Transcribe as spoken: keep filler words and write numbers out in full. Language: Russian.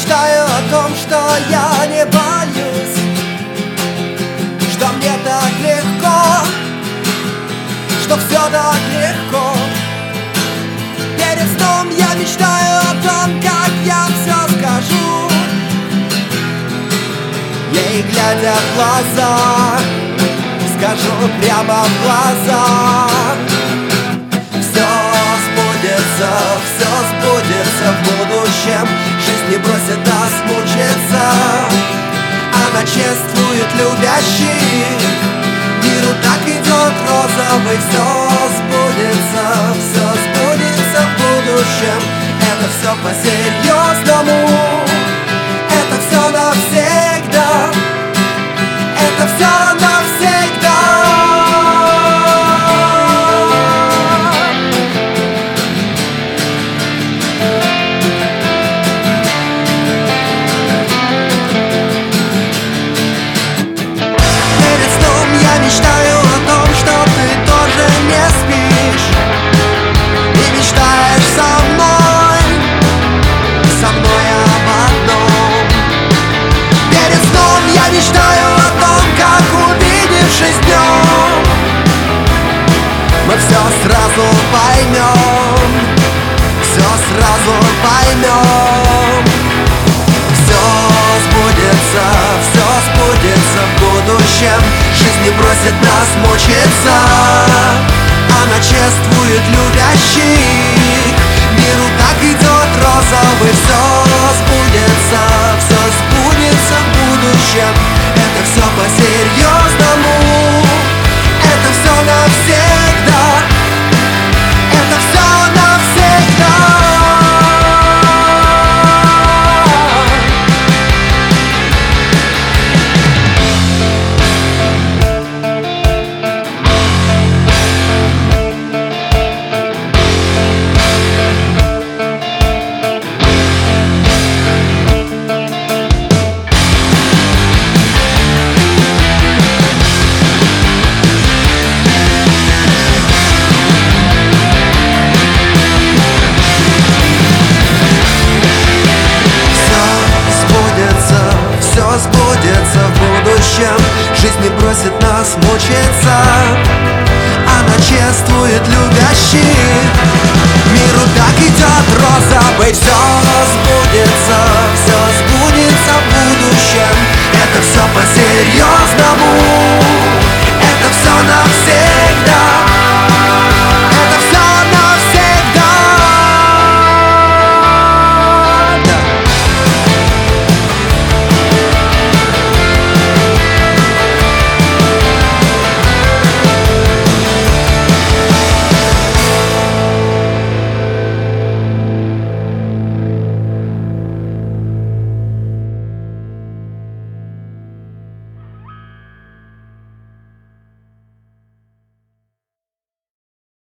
мечтаю о том, что я не боюсь, что мне так легко, что все так легко. Перед сном я мечтаю о том, как я все скажу ей, глядя в глаза, скажу прямо в глаза. Все сбудется, все сбудется в будущем. Жизнь не бросит нас мучиться, она чествует любящих. Миру так идет розовый. Все сбудется, все сбудется в будущем. Это все по-серьезному, это все навсегда, это все навсегда. Перед сном я мечтаю о том, что ты тоже не спишь и мечтаешь со мной, со мной об одном. Перед сном я мечтаю о том, как, увидевшись днем, мы все сразу поймем, все сразу поймем. Все сбудется, все сбудется в будущем. Жизнь не бросит нас мучиться, она чествует любящих. Миру так идет розовый. Все сбудется, все сбудется в будущем. Это все по-серьезному, это все навсегда, это все навсегда. Сбудется в будущем. Жизнь не бросит нас мучиться, она чествует любящих. Миру так идет розовый. Все сбудется, все сбудется в будущем. Это все по-серьезному, это все навсегда.